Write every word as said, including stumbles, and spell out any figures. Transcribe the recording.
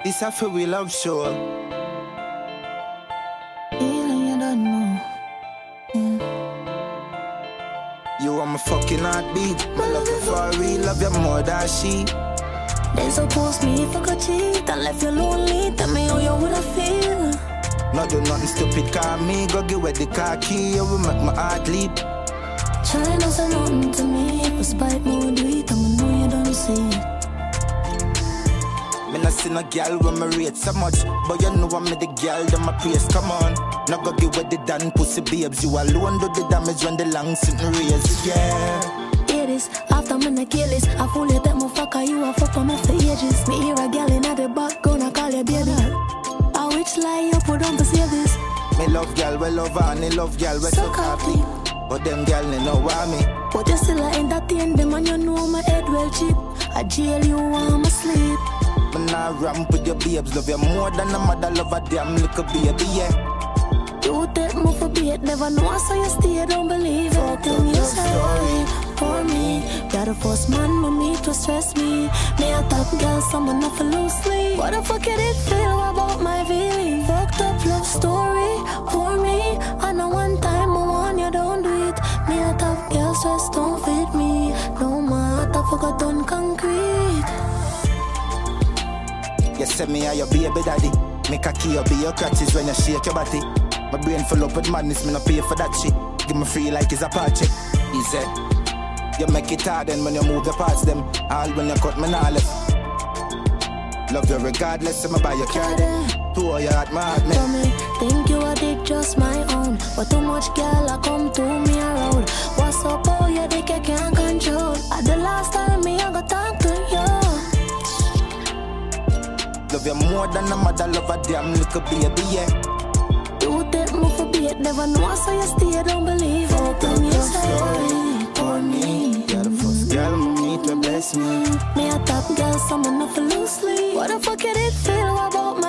This a for we love show. Feeling you don't know. Yeah. You are my fucking heartbeat. My love you for real, love you more than she. They suppose me if I could cheat and left you lonely. Tell me how you woulda feel. No do nothing stupid, call me. Go get where the car key, you will make my heart leap. Try not say nothing to me. If I spite me, we do it, I'ma know you don't see it. Me not see no girl when me rate so much, but you know I'm me the girl that my praise. Come on, now go get with the damn pussy babes. You alone do the damage when the long sitting raise. Yeah. Hear this, after me na kill this. I fool you that motherfucker, you a fuck on me for ages. Me hear a girl inna the back, gonna call you baby. A which lie you put on to save this? Me love girl, we love her, and I love girl, we so happy. But them girl they know why me. But you still a entertain them and you know my head well cheap. I jail you while my sleep. Me nah ramp with your babes, love you more than a mother love a damn little baby, yeah. You take me for bait, never know so you stay, don't believe everything you say for me. You're the first man with me to stress me. Me a top girl, someone not for loosely. What the fuck you did feel about my feeling? Fucked up love story for me. I know one time I want you, don't do it. Me a top girl, stress don't fit me. No matter fuck done concrete. You say me a your baby daddy. Make a key up be your crutches when you shake your body. My brain full up with madness, me no pay for that shit. Give me free like it's a party. He said, you make it hard and when you move the parts them. All when you cut me nah left. Love you regardless, so me buy your card. Two you at my heart, man. Tell me, think you a dick just my own. But too much girl I come to me around. What's up, oh your dick I can't control. At the last time me I got talk to you. Love you more than a mother love a damn little baby, yeah. You take me for bait, never know so you stay, don't believe everything you say for me. You're the first girl me meet to bless me. Me a top girl, someone not for loosely. What the fuck you did feel about my